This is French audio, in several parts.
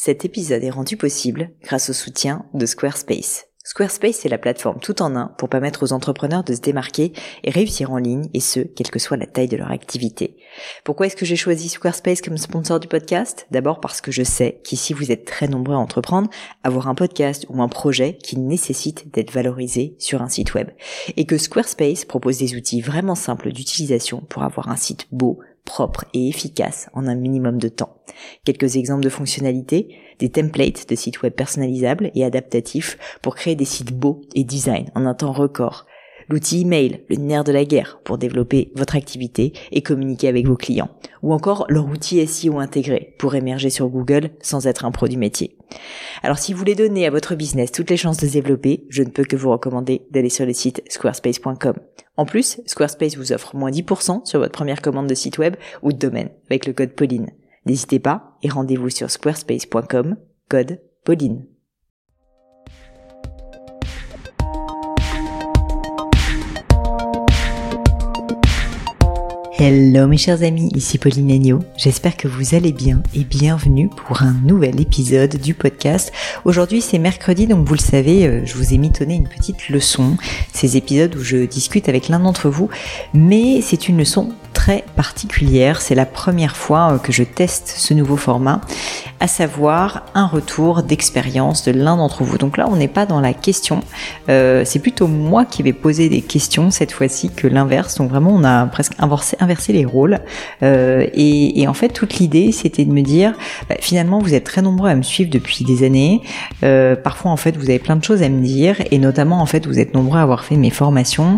Cet épisode est rendu possible grâce au soutien de Squarespace. Squarespace est la plateforme tout en un pour permettre aux entrepreneurs de se démarquer et réussir en ligne, et ce, quelle que soit la taille de leur activité. Pourquoi est-ce que j'ai choisi Squarespace comme sponsor du podcast ? D'abord parce que je sais qu'ici vous êtes très nombreux à entreprendre, avoir un podcast ou un projet qui nécessite d'être valorisé sur un site web. Et que Squarespace propose des outils vraiment simples d'utilisation pour avoir un site beau, propre et efficace en un minimum de temps. Quelques exemples de fonctionnalités, des templates de sites web personnalisables et adaptatifs pour créer des sites beaux et design en un temps record. L'outil email, le nerf de la guerre pour développer votre activité et communiquer avec vos clients. Ou encore leur outil SEO intégré pour émerger sur Google sans être un pro du métier. Alors si vous voulez donner à votre business toutes les chances de se développer, je ne peux que vous recommander d'aller sur le site squarespace.com. En plus, Squarespace vous offre moins 10% sur votre première commande de site web ou de domaine avec le code Pauline. N'hésitez pas et rendez-vous sur squarespace.com, code Pauline. Hello mes chers amis, ici Pauline Agneau. J'espère que vous allez bien et bienvenue pour un nouvel épisode du podcast. Aujourd'hui c'est mercredi, donc vous le savez, je vous ai mitonné une petite leçon. Ces épisodes où je discute avec l'un d'entre vous, mais c'est une leçon très particulière. C'est la première fois que je teste ce nouveau format, à savoir un retour d'expérience de l'un d'entre vous. Donc là on n'est pas dans la question, c'est plutôt moi qui vais poser des questions cette fois-ci que l'inverse. Donc vraiment on a presque inverser les rôles et en fait toute l'idée c'était de me dire finalement vous êtes très nombreux à me suivre depuis des années, parfois en fait vous avez plein de choses à me dire et notamment en fait vous êtes nombreux à avoir fait mes formations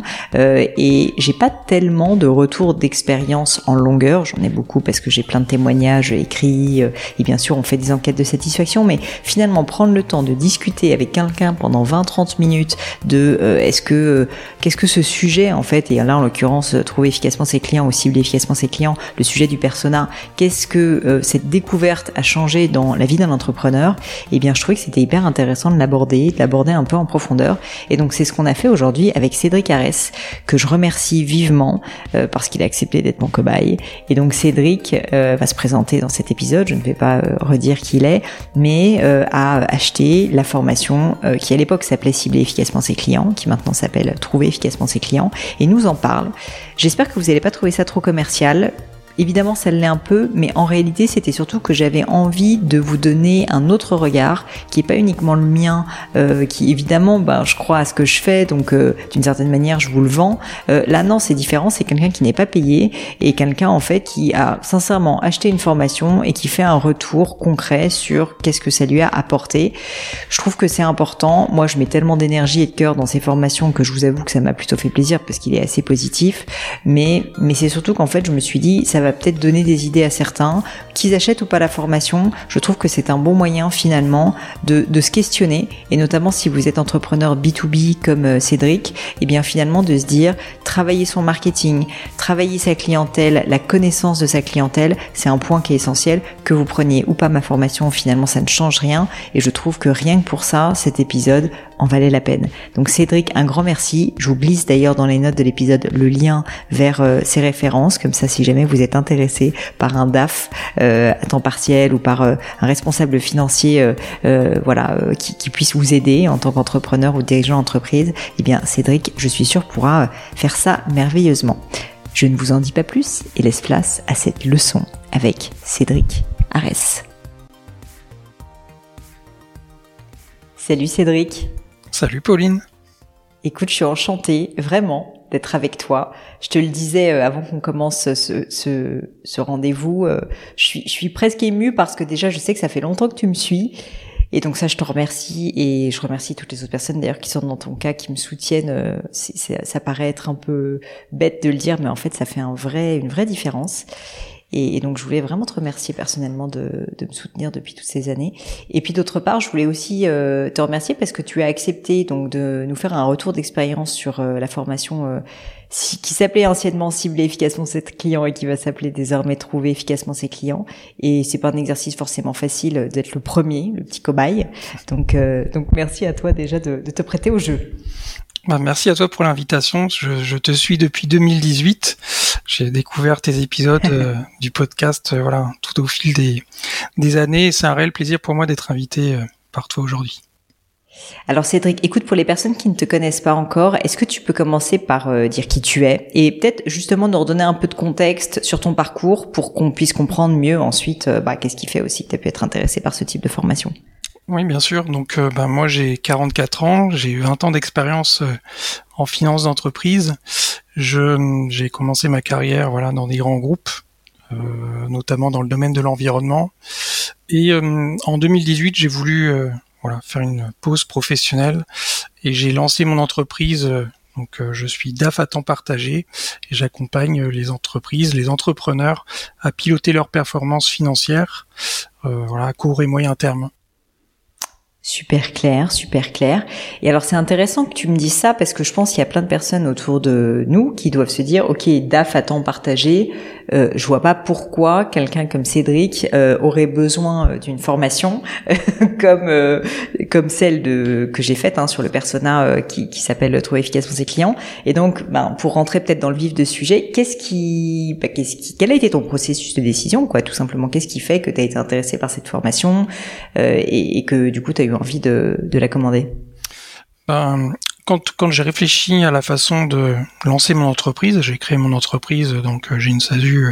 et j'ai pas tellement de retours d'expérience en longueur, j'en ai beaucoup parce que j'ai plein de témoignages écrits et bien sûr on fait des enquêtes de satisfaction, mais finalement prendre le temps de discuter avec quelqu'un pendant 20-30 minutes de qu'est-ce que ce sujet en fait, et là en l'occurrence trouver efficacement ses clients ou cibler efficacement ses clients, le sujet du persona, qu'est-ce que cette découverte a changé dans la vie d'un entrepreneur, et bien je trouvais que c'était hyper intéressant de l'aborder un peu en profondeur, et donc c'est ce qu'on a fait aujourd'hui avec Cédric Arès, que je remercie vivement parce qu'il a accepté d'être mon cobaye. Et donc Cédric va se présenter dans cet épisode, je ne vais pas redire qui il est, mais a acheté la formation qui à l'époque s'appelait Cibler efficacement ses clients, qui maintenant s'appelle Trouver efficacement ses clients, et nous en parle. J'espère que vous n'allez pas trouver ça trop commercial. Évidemment, ça l'est un peu, mais en réalité, c'était surtout que j'avais envie de vous donner un autre regard, qui est pas uniquement le mien, qui évidemment, je crois à ce que je fais, donc d'une certaine manière, je vous le vends. Là, non, c'est différent, c'est quelqu'un qui n'est pas payé, et quelqu'un, en fait, qui a sincèrement acheté une formation et qui fait un retour concret sur qu'est-ce que ça lui a apporté. Je trouve que c'est important. Moi, je mets tellement d'énergie et de cœur dans ces formations que je vous avoue que ça m'a plutôt fait plaisir, parce qu'il est assez positif, mais c'est surtout qu'en fait, je me suis dit, ça va peut-être donner des idées à certains, qu'ils achètent ou pas la formation. Je trouve que c'est un bon moyen finalement de se questionner, et notamment si vous êtes entrepreneur B2B comme Cédric, et bien finalement de se dire, travailler son marketing, travailler sa clientèle, la connaissance de sa clientèle, c'est un point qui est essentiel. Que vous preniez ou pas ma formation, finalement ça ne change rien, et je trouve que rien que pour ça, cet épisode en valait la peine. Donc Cédric, un grand merci. Je vous glisse d'ailleurs dans les notes de l'épisode le lien vers ses références, comme ça si jamais vous êtes intéressé par un DAF à temps partiel ou par un responsable financier qui puisse vous aider en tant qu'entrepreneur ou dirigeant d'entreprise, eh bien Cédric, je suis sûr, pourra faire ça merveilleusement. Je ne vous en dis pas plus et laisse place à cette leçon avec Cédric Arès. Salut Cédric. Salut Pauline. Écoute, je suis enchantée, vraiment, d'être avec toi. Je te le disais avant qu'on commence ce rendez-vous, je suis presque émue parce que déjà je sais que ça fait longtemps que tu me suis, et donc ça je te remercie, et je remercie toutes les autres personnes d'ailleurs qui sont dans ton cas, qui me soutiennent. Ça paraît être un peu bête de le dire, mais en fait ça fait une vraie différence. Et donc je voulais vraiment te remercier personnellement de me soutenir depuis toutes ces années. Et puis d'autre part, je voulais aussi te remercier parce que tu as accepté donc de nous faire un retour d'expérience sur la formation qui s'appelait anciennement Cibler efficacement ses clients et qui va s'appeler désormais Trouver efficacement ses clients. Et c'est pas un exercice forcément facile d'être le premier, le petit cobaye. Donc merci à toi déjà de te prêter au jeu. Merci à toi pour l'invitation. Je te suis depuis 2018 J'ai découvert tes épisodes du podcast, voilà, tout au fil des années. Et c'est un réel plaisir pour moi d'être invité par toi aujourd'hui. Alors Cédric, écoute, pour les personnes qui ne te connaissent pas encore, est-ce que tu peux commencer par dire qui tu es et peut-être justement nous redonner un peu de contexte sur ton parcours pour qu'on puisse comprendre mieux ensuite qu'est-ce qui fait aussi que tu as pu être intéressé par ce type de formation? Oui, bien sûr. Donc, moi, j'ai 44 ans. J'ai eu 20 ans d'expérience en finance d'entreprise. J'ai commencé ma carrière, voilà, dans des grands groupes, notamment dans le domaine de l'environnement. Et en 2018, j'ai voulu faire une pause professionnelle et j'ai lancé mon entreprise. Donc, je suis DAF à temps partagé et j'accompagne les entreprises, les entrepreneurs à piloter leurs performances financières, à court et moyen terme. Super clair, super clair. Et alors c'est intéressant que tu me dises ça parce que je pense qu'il y a plein de personnes autour de nous qui doivent se dire ok, DAF à temps partagé, je vois pas pourquoi quelqu'un comme Cédric aurait besoin d'une formation comme celle que j'ai faite sur le persona qui s'appelle Trouver efficacement ses clients. Et donc pour rentrer peut-être dans le vif du sujet, quel a été ton processus de décision tout simplement, qu'est-ce qui fait que tu as été intéressé par cette formation et que du coup tu as eu envie de la commander? Quand j'ai réfléchi à la façon de lancer mon entreprise, j'ai créé mon entreprise, donc j'ai une SASU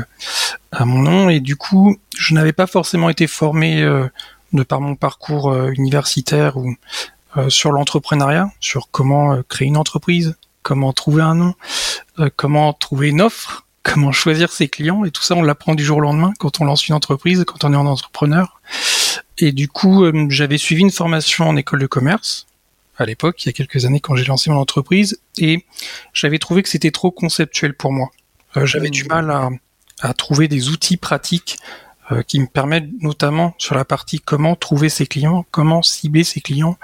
à mon nom, et du coup, je n'avais pas forcément été formé de par mon parcours universitaire ou sur l'entrepreneuriat, sur comment créer une entreprise, comment trouver un nom, comment trouver une offre, comment choisir ses clients, et tout ça, on l'apprend du jour au lendemain quand on lance une entreprise, quand on est un entrepreneur. Et du coup, j'avais suivi une formation en école de commerce à l'époque, il y a quelques années quand j'ai lancé mon entreprise, et j'avais trouvé que c'était trop conceptuel pour moi. J'avais du mal à trouver des outils pratiques qui me permettent, notamment sur la partie comment trouver ses clients, comment cibler ses clients,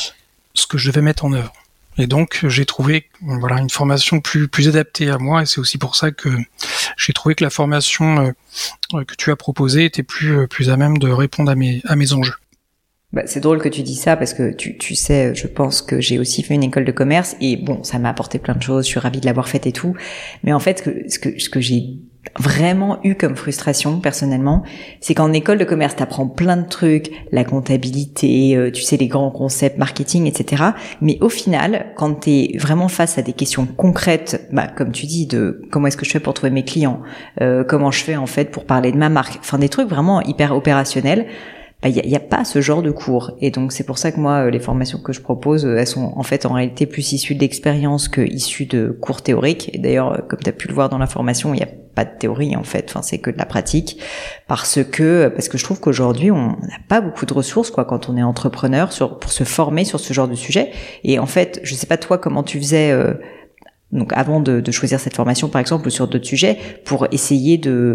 ce que je devais mettre en œuvre. Et donc, j'ai trouvé une formation plus adaptée à moi, et c'est aussi pour ça que j'ai trouvé que la formation que tu as proposée était plus à même de répondre à mes enjeux. C'est drôle que tu dis ça parce que tu sais, je pense que j'ai aussi fait une école de commerce et bon, ça m'a apporté plein de choses, je suis ravie de l'avoir faite et tout. Mais en fait, ce que j'ai vraiment eu comme frustration personnellement, c'est qu'en école de commerce, t'apprends plein de trucs, la comptabilité, tu sais, les grands concepts marketing, etc. Mais au final, quand t'es vraiment face à des questions concrètes, comme tu dis, de comment est-ce que je fais pour trouver mes clients, comment je fais en fait pour parler de ma marque, enfin des trucs vraiment hyper opérationnels, y a pas ce genre de cours. Et donc c'est pour ça que moi les formations que je propose, elles sont en fait en réalité plus issues de l'expérience que issues de cours théoriques. Et d'ailleurs comme tu as pu le voir dans la formation, il y a pas de théorie en fait, c'est que de la pratique parce que je trouve qu'aujourd'hui on n'a pas beaucoup de ressources quand on est entrepreneur pour se former sur ce genre de sujet. Et en fait, je sais pas toi comment tu faisais donc avant de choisir cette formation par exemple ou sur d'autres sujets pour essayer de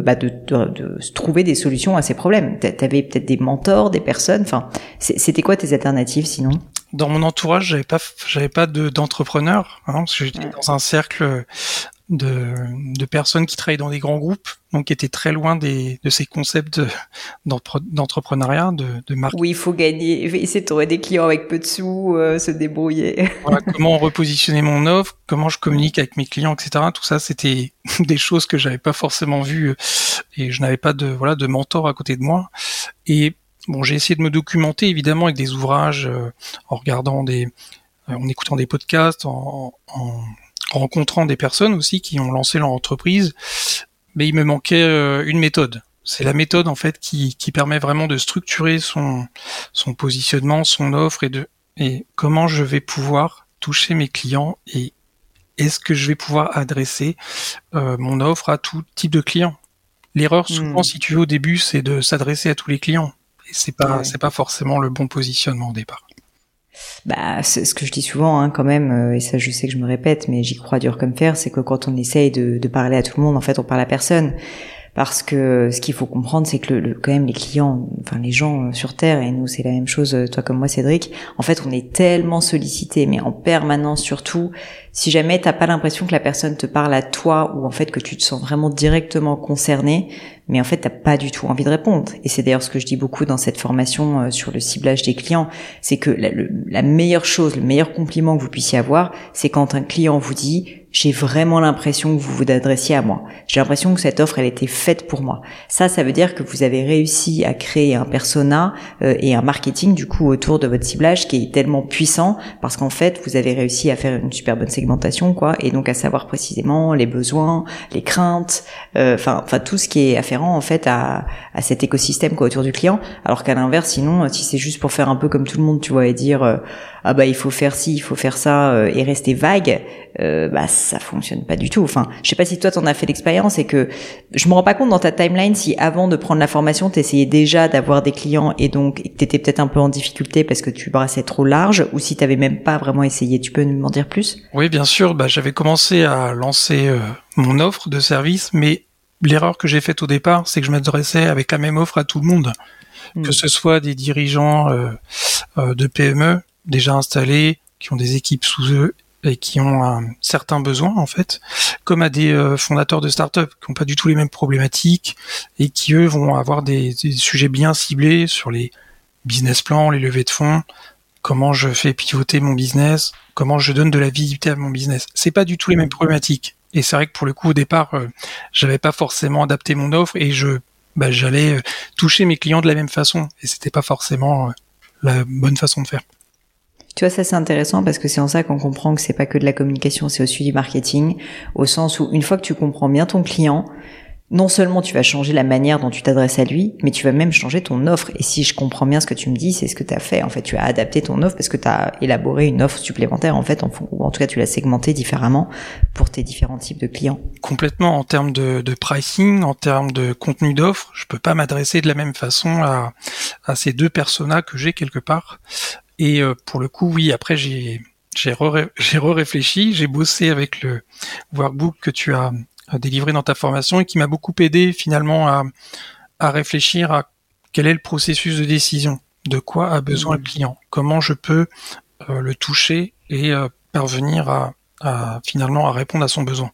trouver des solutions à ces problèmes. T'avais peut-être des mentors, des personnes, c'était quoi tes alternatives sinon? Dans mon entourage, j'avais pas d'entrepreneurs, parce que j'étais dans un cercle de personnes qui travaillent dans des grands groupes, donc qui étaient très loin de ces concepts d'entrepreneuriat, de marketing. Oui, il faut gagner, essayer de trouver des clients avec peu de sous, se débrouiller. Comment repositionner mon offre, comment je communique avec mes clients, etc. Tout ça, c'était des choses que j'avais pas forcément vues et je n'avais pas de mentor à côté de moi. Et bon, j'ai essayé de me documenter évidemment avec des ouvrages, en écoutant des podcasts, en rencontrant des personnes aussi qui ont lancé leur entreprise, mais il me manquait une méthode. C'est la méthode en fait qui permet vraiment de structurer son positionnement, son offre et comment je vais pouvoir toucher mes clients et est-ce que je vais pouvoir adresser mon offre à tout type de clients. L'erreur souvent, si tu veux, au début, c'est de s'adresser à tous les clients et c'est pas forcément le bon positionnement au départ. C'est ce que je dis souvent quand même, et ça je sais que je me répète, mais j'y crois dur comme fer, c'est que quand on essaye de parler à tout le monde, en fait on parle à personne. Parce que ce qu'il faut comprendre, c'est que quand même les clients, les gens sur Terre, et nous c'est la même chose, toi comme moi Cédric, en fait on est tellement sollicités, mais en permanence surtout, si jamais t'as pas l'impression que la personne te parle à toi, ou en fait que tu te sens vraiment directement concerné, mais en fait t'as pas du tout envie de répondre. Et c'est d'ailleurs ce que je dis beaucoup dans cette formation sur le ciblage des clients, c'est que la meilleure chose, le meilleur compliment que vous puissiez avoir, c'est quand un client vous dit j'ai vraiment l'impression que vous vous adressiez à moi. J'ai l'impression que cette offre, elle était faite pour moi. Ça veut dire que vous avez réussi à créer un persona et un marketing du coup autour de votre ciblage qui est tellement puissant parce qu'en fait, vous avez réussi à faire une super bonne segmentation, quoi, et donc à savoir précisément les besoins, les craintes, enfin tout ce qui est afférent en fait à cet écosystème, quoi, autour du client. Alors qu'à l'inverse, sinon, si c'est juste pour faire un peu comme tout le monde, tu vois, et dire ah bah il faut faire ci, il faut faire ça et rester vague, bah ça fonctionne pas du tout. Enfin, je sais pas si toi t'en as fait l'expérience et que je me rends pas compte dans ta timeline si avant de prendre la formation t'essayais déjà d'avoir des clients et donc t'étais peut-être un peu en difficulté parce que tu brassais trop large, ou si t'avais même pas vraiment essayé. Tu peux m'en dire plus? Oui, bien sûr. Bah, j'avais commencé à lancer mon offre de service, mais l'erreur que j'ai faite au départ, c'est que je m'adressais avec la même offre à tout le monde, que ce soit des dirigeants de PME déjà installés, qui ont des équipes sous eux et qui ont un certain besoin en fait, comme à des fondateurs de start-up qui n'ont pas du tout les mêmes problématiques et qui eux vont avoir des sujets bien ciblés sur les business plans, les levées de fonds, comment je fais pivoter mon business, comment je donne de la visibilité à mon business. C'est pas du tout les mêmes problématiques. Et c'est vrai que pour le coup au départ, j'avais pas forcément adapté mon offre et j'allais toucher mes clients de la même façon et c'était pas forcément la bonne façon de faire. Tu vois, ça c'est intéressant parce que c'est en ça qu'on comprend que c'est pas que de la communication, c'est aussi du marketing, au sens où une fois que tu comprends bien ton client, non seulement tu vas changer la manière dont tu t'adresses à lui, mais tu vas même changer ton offre. Et si je comprends bien ce que tu me dis, c'est ce que tu as fait. En fait, tu as adapté ton offre parce que tu as élaboré une offre supplémentaire, en fait, ou en tout cas tu l'as segmentée différemment pour tes différents types de clients. Complètement, en termes de pricing, en termes de contenu d'offre, je peux pas m'adresser de la même façon à ces deux personas que j'ai quelque part. Et pour le coup, oui, après j'ai réfléchi, j'ai bossé avec le workbook que tu as délivré dans ta formation et qui m'a beaucoup aidé finalement à réfléchir à quel est le processus de décision, de quoi a besoin le client, comment je peux le toucher et parvenir à finalement à répondre à son besoin.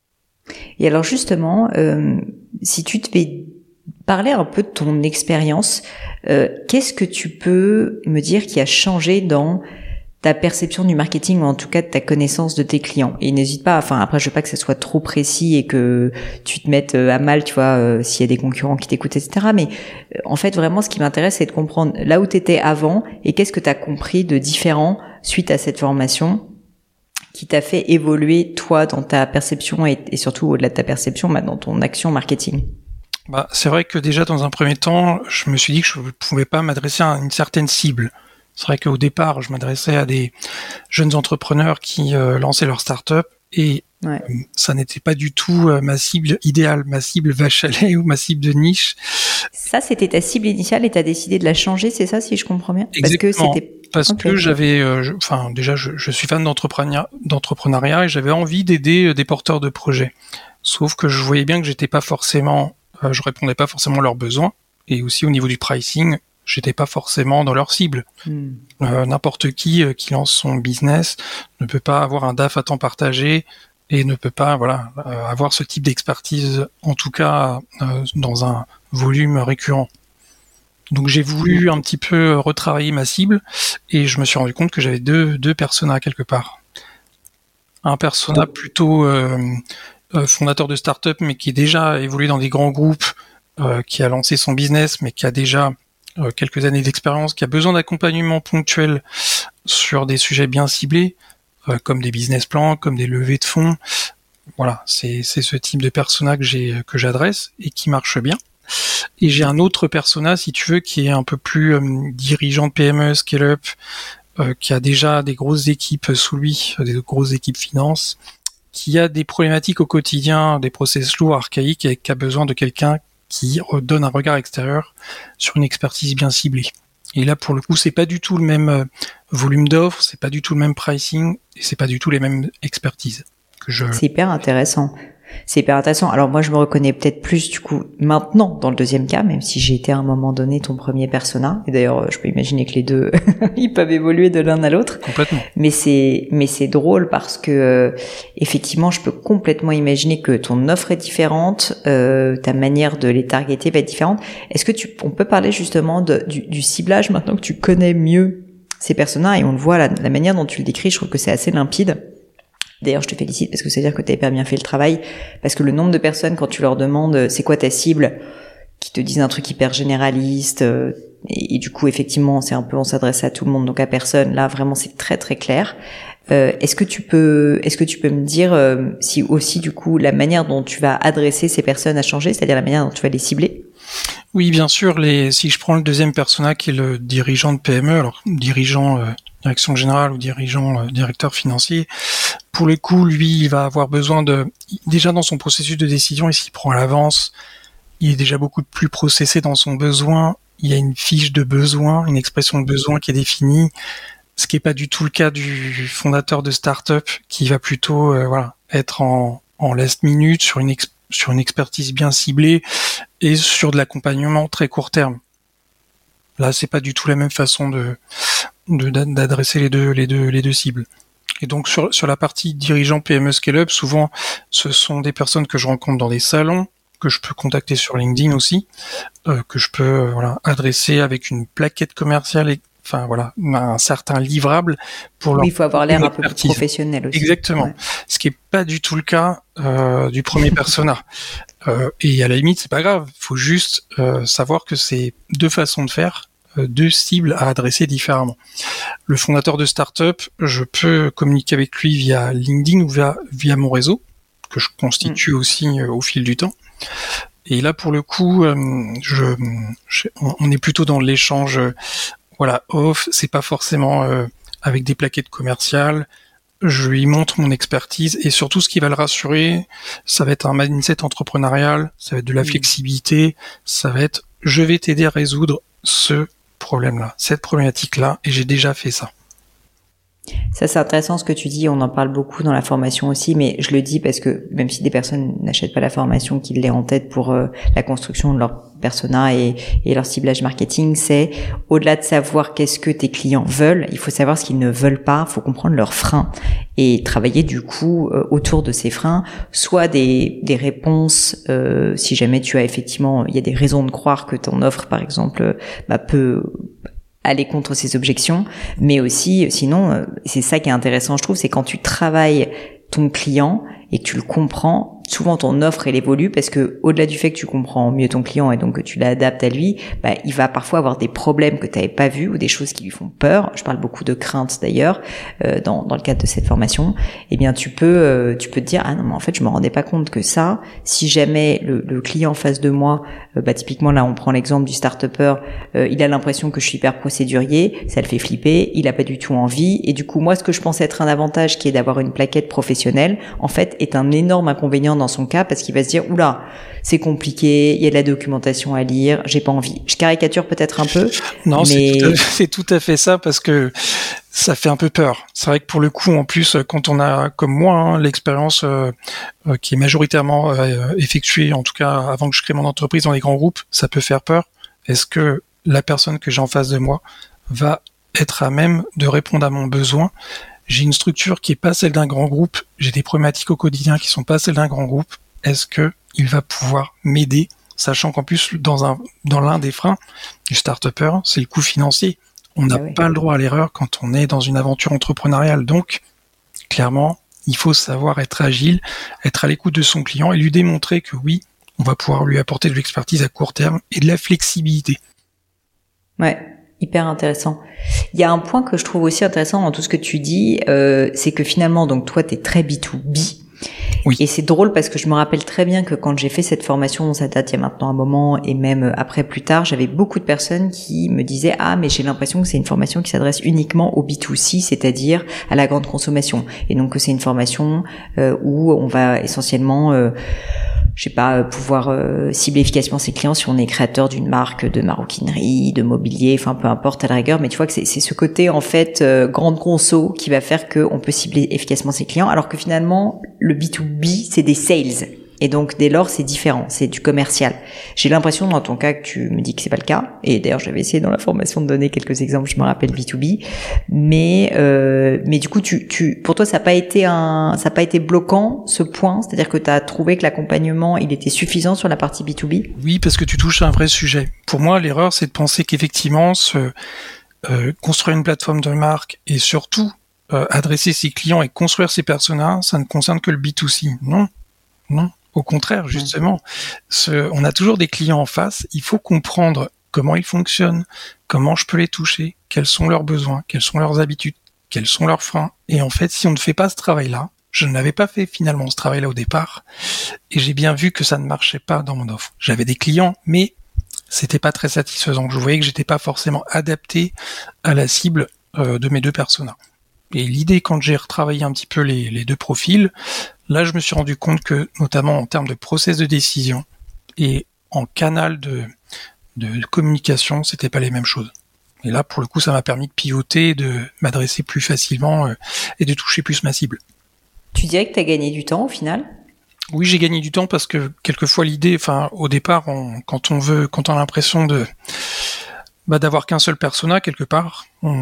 Et alors justement, si tu te fais parler un peu de ton expérience, qu'est-ce que tu peux me dire qui a changé dans ta perception du marketing, ou en tout cas de ta connaissance de tes clients? Et n'hésite pas, enfin après je veux pas que ça soit trop précis et que tu te mettes à mal, tu vois, s'il y a des concurrents qui t'écoutent, etc. Mais en fait vraiment ce qui m'intéresse c'est de comprendre là où t'étais avant et qu'est-ce que t'as compris de différent suite à cette formation qui t'a fait évoluer toi dans ta perception et surtout au-delà de ta perception, dans ton action marketing. Bah, c'est vrai que déjà dans un premier temps, je me suis dit que je ne pouvais pas m'adresser à une certaine cible. C'est vrai qu'au départ, je m'adressais à des jeunes entrepreneurs qui lançaient leur start-up et ça n'était pas du tout ma cible idéale, ma cible vache à lait ou ma cible de niche. Ça, c'était ta cible initiale et tu as décidé de la changer, c'est ça, si je comprends bien? Exactement. Parce que j'avais, je suis fan d'entrepreneuriat et j'avais envie d'aider des porteurs de projets. Sauf que je voyais bien que je répondais pas forcément à leurs besoins, et aussi au niveau du pricing, j'étais pas forcément dans leur cible. N'importe qui lance son business ne peut pas avoir un DAF à temps partagé et ne peut pas avoir ce type d'expertise, en tout cas dans un volume récurrent. Donc j'ai voulu un petit peu retravailler ma cible et je me suis rendu compte que j'avais deux personas quelque part. Un persona plutôt fondateur de start-up, mais qui est déjà évolué dans des grands groupes, qui a lancé son business, mais qui a déjà quelques années d'expérience, qui a besoin d'accompagnement ponctuel sur des sujets bien ciblés, comme des business plans, comme des levées de fonds. Voilà, c'est ce type de persona que j'adresse et qui marche bien. Et j'ai un autre persona, si tu veux, qui est un peu plus dirigeant de PME, scale-up, qui a déjà des grosses équipes sous lui, des grosses équipes finance, qui a des problématiques au quotidien, des process lourds, archaïques, et qui a besoin de quelqu'un qui donne un regard extérieur sur une expertise bien ciblée. Et là, pour le coup, c'est pas du tout le même volume d'offres, c'est pas du tout le même pricing, et c'est pas du tout les mêmes expertises. C'est hyper intéressant. C'est hyper intéressant. Alors moi, je me reconnais peut-être plus du coup maintenant dans le deuxième cas, même si j'ai été à un moment donné ton premier persona. Et d'ailleurs, je peux imaginer que les deux, ils peuvent évoluer de l'un à l'autre. Complètement. Mais c'est drôle parce que effectivement, je peux complètement imaginer que ton offre est différente, ta manière de les targeter va être différente. Est-ce que on peut parler justement du ciblage maintenant que tu connais mieux ces personas et on le voit la manière dont tu le décris, je trouve que c'est assez limpide. D'ailleurs, je te félicite parce que ça veut dire que tu as hyper bien fait le travail. Parce que le nombre de personnes, quand tu leur demandes c'est quoi ta cible, qui te disent un truc hyper généraliste, et du coup, effectivement, c'est un peu on s'adresse à tout le monde, donc à personne. Là, vraiment, c'est très très clair. Est-ce que tu peux me dire si aussi du coup la manière dont tu vas adresser ces personnes a changé, c'est-à-dire la manière dont tu vas les cibler? Oui, bien sûr. Si je prends le deuxième persona qui est le dirigeant de PME, alors dirigeant direction générale ou dirigeant directeur financier, pour le coup, lui, il va avoir besoin déjà dans son processus de décision, et s'il prend à l'avance, il est déjà beaucoup plus processé dans son besoin. Il y a une fiche de besoin, une expression de besoin qui est définie, ce qui n'est pas du tout le cas du fondateur de start-up qui va plutôt être en last minute sur une expertise bien ciblée et sur de l'accompagnement très court terme. Là, c'est pas du tout la même façon d'adresser les deux cibles. Et donc sur la partie dirigeant PME Scale-up, souvent ce sont des personnes que je rencontre dans des salons, que je peux contacter sur LinkedIn aussi, que je peux adresser avec une plaquette commerciale un certain livrable pour leur. Oui, il faut avoir l'air un peu plus professionnel aussi. Exactement. Ouais. Ce qui est pas du tout le cas du premier persona. Et à la limite, c'est pas grave. Il faut juste savoir que c'est deux façons de faire, deux cibles à adresser différemment. Le fondateur de start-up, je peux communiquer avec lui via LinkedIn ou via mon réseau, que je constitue aussi au fil du temps. Et là, pour le coup, on est plutôt dans l'échange, off. C'est pas forcément avec des plaquettes commerciales. Je lui montre mon expertise et surtout, ce qui va le rassurer, ça va être un mindset entrepreneurial, ça va être de la flexibilité, ça va être je vais t'aider à résoudre ce problème-là, cette problématique-là, et j'ai déjà fait ça. Ça, c'est intéressant ce que tu dis, on en parle beaucoup dans la formation aussi, mais je le dis parce que même si des personnes n'achètent pas la formation, qu'ils l'aient en tête pour la construction de leur persona et leur ciblage marketing, c'est au-delà de savoir qu'est-ce que tes clients veulent, il faut savoir ce qu'ils ne veulent pas, il faut comprendre leurs freins et travailler du coup autour de ces freins, soit des réponses, si jamais tu as effectivement, il y a des raisons de croire que ton offre par exemple peut aller contre ces objections, mais aussi, sinon, c'est ça qui est intéressant, je trouve, c'est quand tu travailles ton client et que tu le comprends, souvent ton offre elle évolue parce que au-delà du fait que tu comprends mieux ton client et donc que tu l'adaptes à lui, il va parfois avoir des problèmes que tu n'avais pas vus ou des choses qui lui font peur. Je parle beaucoup de craintes d'ailleurs dans le cadre de cette formation. Eh bien tu peux te dire ah non mais en fait je me rendais pas compte que ça. Si jamais le client en face de moi, typiquement là on prend l'exemple du start-upper, il a l'impression que je suis hyper procédurier, ça le fait flipper, il a pas du tout envie et du coup moi ce que je pensais être un avantage qui est d'avoir une plaquette professionnelle en fait est un énorme inconvénient dans son cas parce qu'il va se dire oula c'est compliqué, il y a de la documentation à lire, j'ai pas envie. Je caricature peut-être un peu. Non, mais c'est tout à fait ça parce que ça fait un peu peur. C'est vrai que pour le coup, en plus, quand on a comme moi l'expérience qui est majoritairement effectuée, en tout cas avant que je crée mon entreprise dans les grands groupes, ça peut faire peur. Est-ce que la personne que j'ai en face de moi va être à même de répondre à mon besoin? J'ai une structure qui est pas celle d'un grand groupe, j'ai des problématiques au quotidien qui sont pas celles d'un grand groupe. Est-ce que il va pouvoir m'aider, sachant qu'en plus dans l'un des freins du start-upper, c'est le coût financier. On n'a pas le droit à l'erreur quand on est dans une aventure entrepreneuriale. Donc, clairement, il faut savoir être agile, être à l'écoute de son client et lui démontrer que oui, on va pouvoir lui apporter de l'expertise à court terme et de la flexibilité. Ouais. Hyper intéressant. Il y a un point que je trouve aussi intéressant dans tout ce que tu dis, c'est que finalement, donc toi, t'es très B2B. Oui. Et c'est drôle parce que je me rappelle très bien que quand j'ai fait cette formation, ça date il y a maintenant un moment et même après plus tard, j'avais beaucoup de personnes qui me disaient « Ah, mais j'ai l'impression que c'est une formation qui s'adresse uniquement au B2C, c'est-à-dire à la grande consommation. » Et donc que c'est une formation où on va essentiellement... pouvoir cibler efficacement ses clients si on est créateur d'une marque de maroquinerie, de mobilier, enfin peu importe à la rigueur, mais tu vois que c'est ce côté en fait grande conso qui va faire qu'on peut cibler efficacement ses clients, alors que finalement le B2B c'est des sales. Et donc dès lors c'est différent, c'est du commercial. J'ai l'impression dans ton cas que tu me dis que c'est pas le cas. Et d'ailleurs j'avais essayé dans la formation de donner quelques exemples, je me rappelle B2B. Mais du coup pour toi ça n'a pas été bloquant ce point, c'est-à-dire que tu as trouvé que l'accompagnement il était suffisant sur la partie B2B. Oui, parce que tu touches à un vrai sujet. Pour moi l'erreur c'est de penser qu'effectivement construire une plateforme de marque et surtout adresser ses clients et construire ses personas, ça ne concerne que le B2C. Non. Au contraire, justement, on a toujours des clients en face. Il faut comprendre comment ils fonctionnent, comment je peux les toucher, quels sont leurs besoins, quelles sont leurs habitudes, quels sont leurs freins. Et en fait, si on ne fait pas ce travail-là, je n'avais pas fait finalement ce travail-là au départ, et j'ai bien vu que ça ne marchait pas dans mon offre. J'avais des clients, mais c'était pas très satisfaisant. Je voyais que j'étais pas forcément adapté à la cible de mes deux personas. Et l'idée, quand j'ai retravaillé un petit peu les deux profils, là, je me suis rendu compte que, notamment en termes de process de décision et en canal de communication, c'était pas les mêmes choses. Et là, pour le coup, ça m'a permis de pivoter, de m'adresser plus facilement et de toucher plus ma cible. Tu dirais que tu as gagné du temps au final ? Oui, j'ai gagné du temps parce que quelquefois l'idée, au départ, quand on a l'impression d'avoir qu'un seul persona quelque part,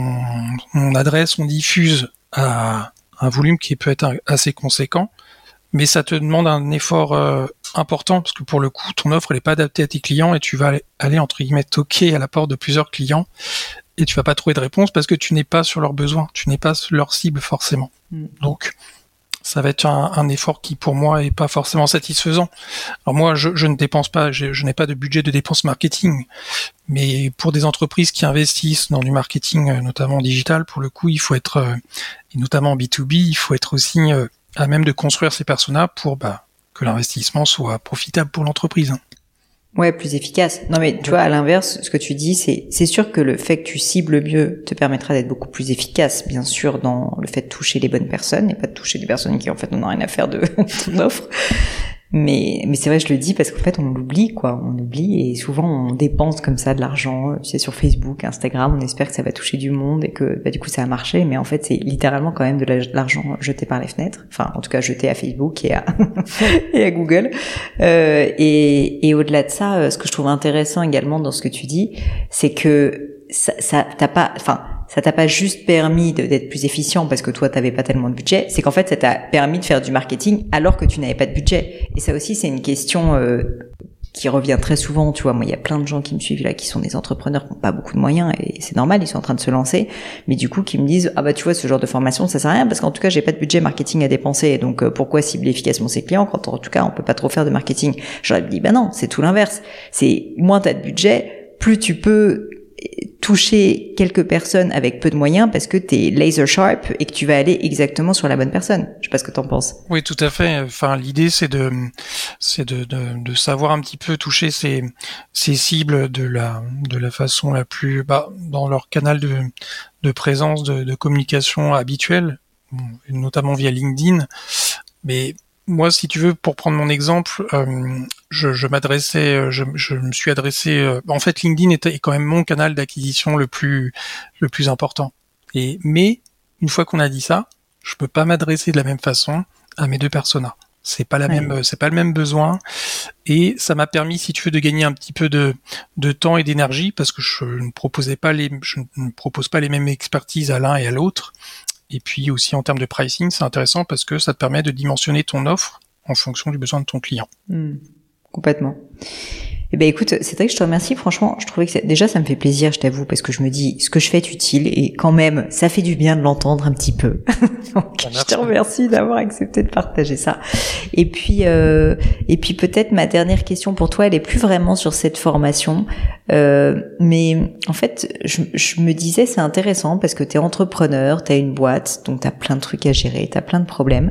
on adresse, on diffuse à un volume qui peut être assez conséquent, mais ça te demande un effort important parce que pour le coup, ton offre elle est pas adaptée à tes clients et tu vas aller entre guillemets toquer à la porte de plusieurs clients et tu vas pas trouver de réponse parce que tu n'es pas sur leurs besoins, tu n'es pas sur leur cible forcément. Donc ça va être un effort qui pour moi est pas forcément satisfaisant. Alors moi je ne dépense pas, je n'ai pas de budget de dépenses marketing, mais pour des entreprises qui investissent dans du marketing notamment digital, pour le coup il faut être, et notamment en B2B, il faut être aussi à même de construire ces personas pour que l'investissement soit profitable pour l'entreprise. Ouais, plus efficace. Non mais tu vois, à l'inverse, ce que tu dis, c'est sûr que le fait que tu cibles mieux te permettra d'être beaucoup plus efficace, bien sûr, dans le fait de toucher les bonnes personnes et pas de toucher des personnes qui en fait n'en ont rien à faire de ton offre. Mais c'est vrai, je le dis parce qu'en fait on l'oublie quoi, on oublie et souvent on dépense comme ça de l'argent, tu sais, sur Facebook, Instagram, on espère que ça va toucher du monde et que du coup ça a marché, mais en fait c'est littéralement quand même de l'argent jeté par les fenêtres, enfin en tout cas jeté à Facebook et à et à Google. Et au-delà de ça, ce que je trouve intéressant également dans ce que tu dis, c'est que ça t'a pas juste permis d'être plus efficient parce que toi t'avais pas tellement de budget, c'est qu'en fait ça t'a permis de faire du marketing alors que tu n'avais pas de budget. Et ça aussi c'est une question qui revient très souvent, tu vois. Moi il y a plein de gens qui me suivent là qui sont des entrepreneurs qui n'ont pas beaucoup de moyens et c'est normal, ils sont en train de se lancer, mais du coup qui me disent tu vois ce genre de formation ça sert à rien parce qu'en tout cas j'ai pas de budget marketing à dépenser, donc pourquoi cibler efficacement ses clients quand en tout cas on peut pas trop faire de marketing. J'aurais dit non, c'est tout l'inverse, c'est moins t'as de budget, plus tu peux toucher quelques personnes avec peu de moyens parce que t'es laser sharp et que tu vas aller exactement sur la bonne personne. Je sais pas ce que t'en penses. Oui, tout à fait. Enfin, l'idée c'est de savoir un petit peu toucher ces cibles de la façon la plus dans leur canal de présence de communication habituelle, notamment via LinkedIn. Mais moi, si tu veux, pour prendre mon exemple, je me suis adressé. En fait, LinkedIn est quand même mon canal d'acquisition le plus important. Mais une fois qu'on a dit ça, je peux pas m'adresser de la même façon à mes deux personas. C'est pas le même besoin. Et ça m'a permis, si tu veux, de gagner un petit peu de temps et d'énergie parce que je ne propose pas les mêmes expertises à l'un et à l'autre. Et puis aussi en termes de pricing, c'est intéressant parce que ça te permet de dimensionner ton offre en fonction du besoin de ton client. Complètement. Eh ben écoute, c'est vrai que je te remercie. Franchement, je trouvais que déjà ça me fait plaisir, je t'avoue, parce que je me dis ce que je fais est utile et quand même ça fait du bien de l'entendre un petit peu. Donc je te remercie d'avoir accepté de partager ça. Et puis peut-être ma dernière question pour toi, elle est plus vraiment sur cette formation, mais en fait je me disais c'est intéressant parce que t'es entrepreneur, t'as une boîte, donc t'as plein de trucs à gérer, t'as plein de problèmes.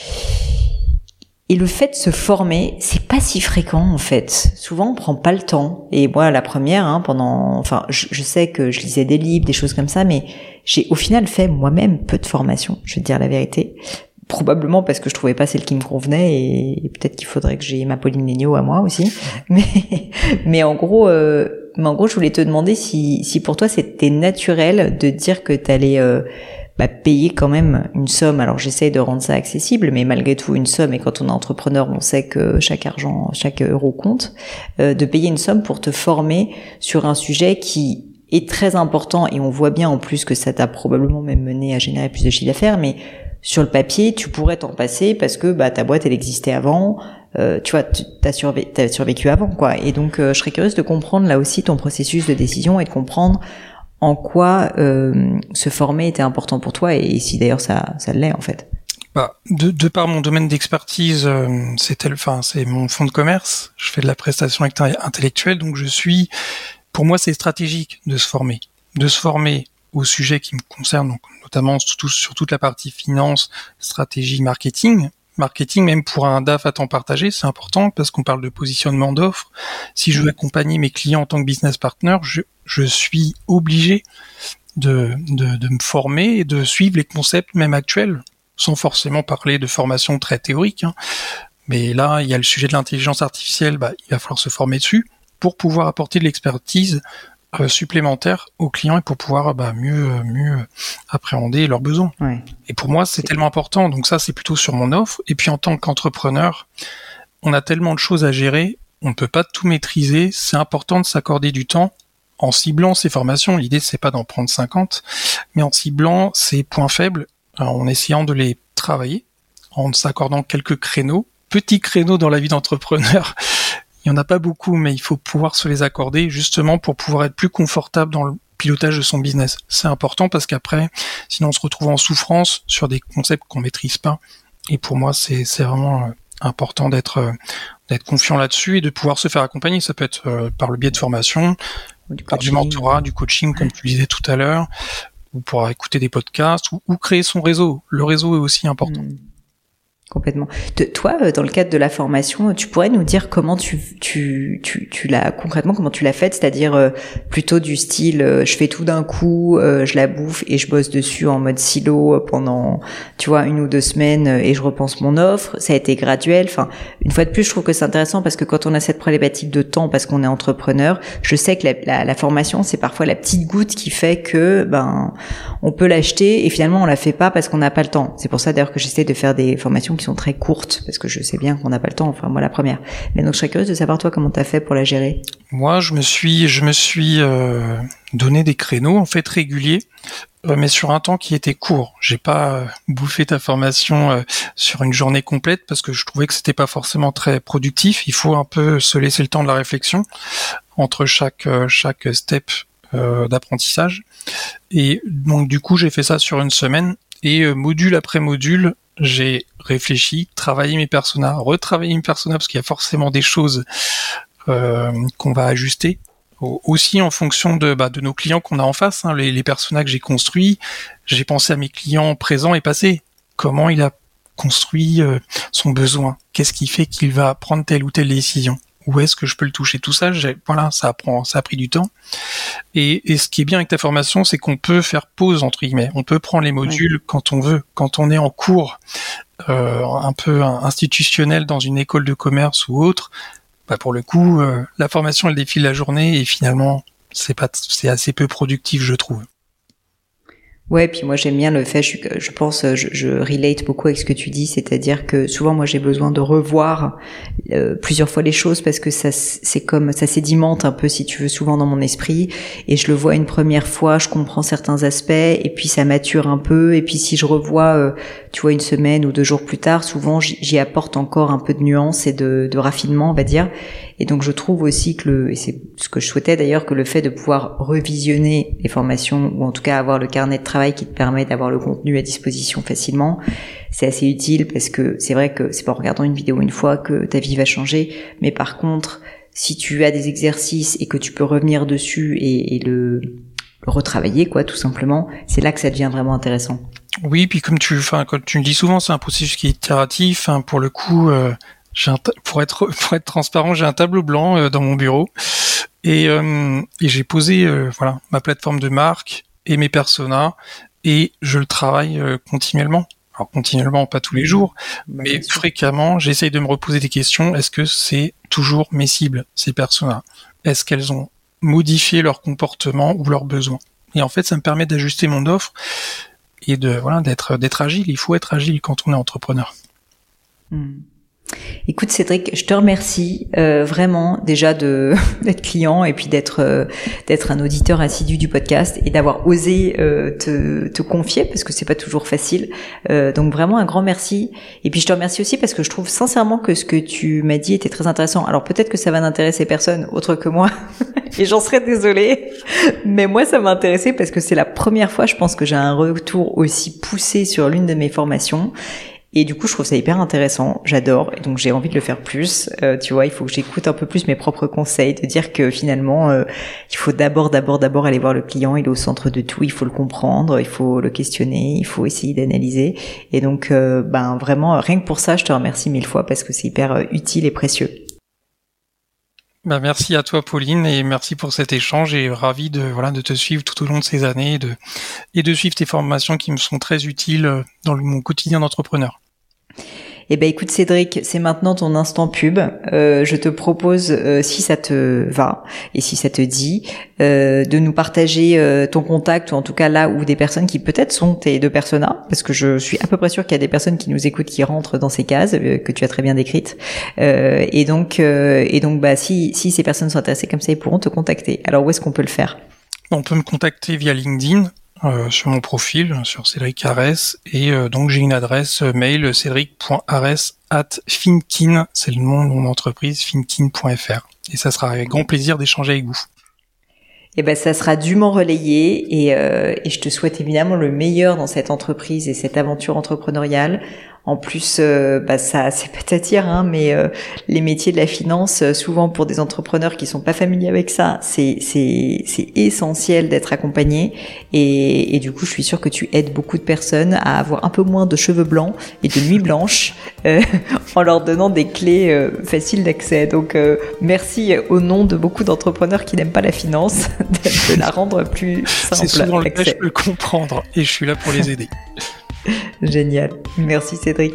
Et le fait de se former, c'est pas si fréquent en fait. Souvent on prend pas le temps. Et moi la première, je sais que je lisais des livres, des choses comme ça, mais j'ai au final fait moi-même peu de formations, je vais te dire la vérité. Probablement parce que je trouvais pas celle qui me convenait et peut-être qu'il faudrait que j'ai ma Pauline Léniaud à moi aussi. Mais en gros, je voulais te demander si pour toi c'était naturel de dire que t'allais payer quand même une somme. Alors j'essaie de rendre ça accessible, mais malgré tout une somme, et quand on est entrepreneur, on sait que chaque euro compte, de payer une somme pour te former sur un sujet qui est très important, et on voit bien en plus que ça t'a probablement même mené à générer plus de chiffre d'affaires, mais sur le papier, tu pourrais t'en passer parce que ta boîte elle existait avant, tu vois, t'as survécu avant quoi. Et donc je serais curieuse de comprendre là aussi ton processus de décision et de comprendre en quoi se former était important pour toi et si d'ailleurs ça l'est en fait. De par mon domaine d'expertise, c'est mon fonds de commerce. Je fais de la prestation intellectuelle, donc pour moi, c'est stratégique de se former au sujet qui me concerne, donc notamment sur toute la partie finance, stratégie, marketing, même pour un DAF à temps partagé, c'est important parce qu'on parle de positionnement d'offres. Si je veux accompagner mes clients en tant que business partner, je suis obligé de me former et de suivre les concepts même actuels, sans forcément parler de formation très théorique. Mais là, il y a le sujet de l'intelligence artificielle, il va falloir se former dessus pour pouvoir apporter de l'expertise supplémentaire aux clients et pour pouvoir mieux appréhender leurs besoins. Ouais. Et pour moi, c'est tellement important. Donc ça, c'est plutôt sur mon offre. Et puis en tant qu'entrepreneur, on a tellement de choses à gérer, on ne peut pas tout maîtriser. C'est important de s'accorder du temps en ciblant ces formations. L'idée, c'est pas d'en prendre 50, mais en ciblant ces points faibles, en essayant de les travailler, en s'accordant quelques créneaux, petits créneaux dans la vie d'entrepreneur. Il n'y en a pas beaucoup, mais il faut pouvoir se les accorder justement pour pouvoir être plus confortable dans le pilotage de son business. C'est important parce qu'après, sinon on se retrouve en souffrance sur des concepts qu'on maîtrise pas. Et pour moi, c'est vraiment important d'être confiant là-dessus et de pouvoir se faire accompagner. Ça peut être par le biais de formation, par du mentorat, du coaching, comme tu disais tout à l'heure, ou pour écouter des podcasts, ou créer son réseau. Le réseau est aussi important. Complètement. Toi, dans le cadre de la formation, tu pourrais nous dire comment tu l'as concrètement, comment tu l'as faite, c'est-à-dire plutôt du style je fais tout d'un coup, je la bouffe et je bosse dessus en mode silo pendant 1 ou 2 semaines et je repense mon offre. Ça a été graduel. Enfin, une fois de plus, je trouve que c'est intéressant parce que quand on a cette problématique de temps, parce qu'on est entrepreneur, je sais que la formation, c'est parfois la petite goutte qui fait que on peut l'acheter et finalement on la fait pas parce qu'on n'a pas le temps. C'est pour ça d'ailleurs que j'essaie de faire des formations qui sont très courtes, parce que je sais bien qu'on n'a pas le temps, enfin moi la première. Mais donc je serais curieuse de savoir toi comment t'as fait pour la gérer. Moi je me suis donné des créneaux en fait réguliers, mais sur un temps qui était court. J'ai pas bouffé ta formation sur une journée complète parce que je trouvais que c'était pas forcément très productif. Il faut un peu se laisser le temps de la réflexion entre chaque step d'apprentissage. Et donc du coup j'ai fait ça sur une semaine et module après module j'ai réfléchi, travaillé mes personas, retravaillé mes personas parce qu'il y a forcément des choses qu'on va ajuster aussi en fonction de nos clients qu'on a en face, les personas que j'ai construits. J'ai pensé à mes clients présents et passés. Comment il a construit son besoin? Qu'est-ce qui fait qu'il va prendre telle ou telle décision? Où est-ce que je peux le toucher? Tout ça, ça a pris du temps. Et ce qui est bien avec ta formation, c'est qu'on peut faire pause, entre guillemets. On peut prendre les modules quand on veut. Quand on est en cours un peu institutionnel dans une école de commerce ou autre, pour le coup, la formation, elle défile la journée et finalement, c'est assez peu productif, je trouve. Ouais, puis moi j'aime bien le fait, je pense, je relate beaucoup avec ce que tu dis, c'est-à-dire que souvent moi j'ai besoin de revoir plusieurs fois les choses parce que c'est comme ça sédimente un peu si tu veux souvent dans mon esprit et je le vois une première fois, je comprends certains aspects et puis ça mature un peu et puis si je revois une semaine ou 2 jours plus tard, souvent j'y apporte encore un peu de nuance et de raffinement on va dire. Et donc je trouve aussi et c'est ce que je souhaitais d'ailleurs, que le fait de pouvoir revisionner les formations ou en tout cas avoir le carnet de travail qui te permet d'avoir le contenu à disposition facilement, c'est assez utile parce que c'est vrai que c'est pas en regardant une vidéo une fois que ta vie va changer, mais par contre si tu as des exercices et que tu peux revenir dessus et le retravailler tout simplement, c'est là que ça devient vraiment intéressant. Oui, puis comme tu le dis souvent, c'est un processus qui est itératif. Pour le coup, pour être transparent, j'ai un tableau blanc dans mon bureau et j'ai posé ma plateforme de marque et mes personas et je le travaille continuellement. Alors continuellement, pas tous les jours, mais fréquemment, j'essaye de me reposer des questions. Est-ce que c'est toujours mes cibles, ces personas? Est-ce qu'elles ont modifié leur comportement ou leurs besoins? Et en fait, ça me permet d'ajuster mon offre et d'être agile. Il faut être agile quand on est entrepreneur. Écoute Cédric, je te remercie vraiment déjà d'être client et puis d'être un auditeur assidu du podcast et d'avoir osé te confier parce que c'est pas toujours facile. Donc vraiment un grand merci. Et puis je te remercie aussi parce que je trouve sincèrement que ce que tu m'as dit était très intéressant. Alors peut-être que ça va n'intéresser personne autre que moi et j'en serais désolée. Mais moi, ça m'a intéressé parce que c'est la première fois, je pense, que j'ai un retour aussi poussé sur l'une de mes formations. Et du coup, je trouve ça hyper intéressant, j'adore, et donc j'ai envie de le faire plus. Tu vois, il faut que j'écoute un peu plus mes propres conseils, de dire que finalement, il faut d'abord aller voir le client, il est au centre de tout, il faut le comprendre, il faut le questionner, il faut essayer d'analyser. Et donc, vraiment, rien que pour ça, je te remercie 1000 fois parce que c'est hyper utile et précieux. Merci à toi, Pauline, et merci pour cet échange, et ravi de te suivre tout au long de ces années et de suivre tes formations qui me sont très utiles dans mon quotidien d'entrepreneur. Eh ben écoute Cédric, c'est maintenant ton instant pub. Je te propose, si ça te va et si ça te dit, de nous partager ton contact, ou en tout cas là où des personnes qui peut-être sont tes deux personas, parce que je suis à peu près sûre qu'il y a des personnes qui nous écoutent qui rentrent dans ces cases que tu as très bien décrites. Et donc si ces personnes sont intéressées comme ça, ils pourront te contacter. Alors où est-ce qu'on peut le faire ? On peut me contacter via LinkedIn. Sur mon profil, sur Cédric Arès, et donc j'ai une adresse mail cédric.arès@finkin, c'est le nom de mon entreprise, finkin.fr, et ça sera avec grand plaisir d'échanger avec vous. Eh ben ça sera dûment relayé, et je te souhaite évidemment le meilleur dans cette entreprise et cette aventure entrepreneuriale. En plus, ça c'est pas à dire, mais les métiers de la finance, souvent pour des entrepreneurs qui sont pas familiers avec ça, c'est essentiel d'être accompagné. Et du coup, je suis sûre que tu aides beaucoup de personnes à avoir un peu moins de cheveux blancs et de nuits blanches en leur donnant des clés faciles d'accès. Donc, merci au nom de beaucoup d'entrepreneurs qui n'aiment pas la finance de la rendre plus simple. C'est souvent le cas, je peux le comprendre, et je suis là pour les aider. Génial. Merci Cédric.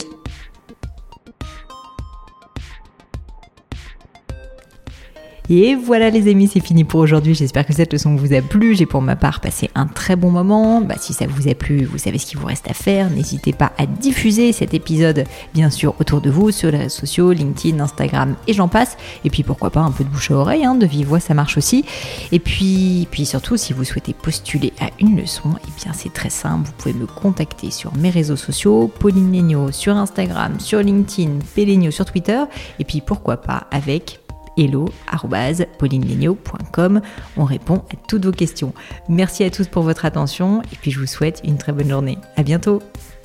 Et voilà les amis, c'est fini pour aujourd'hui. J'espère que cette leçon vous a plu. J'ai pour ma part passé un très bon moment. Si ça vous a plu, vous savez ce qu'il vous reste à faire. N'hésitez pas à diffuser cet épisode, bien sûr, autour de vous, sur les réseaux sociaux, LinkedIn, Instagram et j'en passe. Et puis pourquoi pas un peu de bouche à oreille, de vive voix, ça marche aussi. Et puis surtout, si vous souhaitez postuler à une leçon, c'est très simple. Vous pouvez me contacter sur mes réseaux sociaux, Pauline Legnaud sur Instagram, sur LinkedIn, Pélegnaud sur Twitter. Et puis pourquoi pas avec hello@paulinelegnaud.com. On répond à toutes vos questions. Merci à tous pour votre attention et puis je vous souhaite une très bonne journée. À bientôt.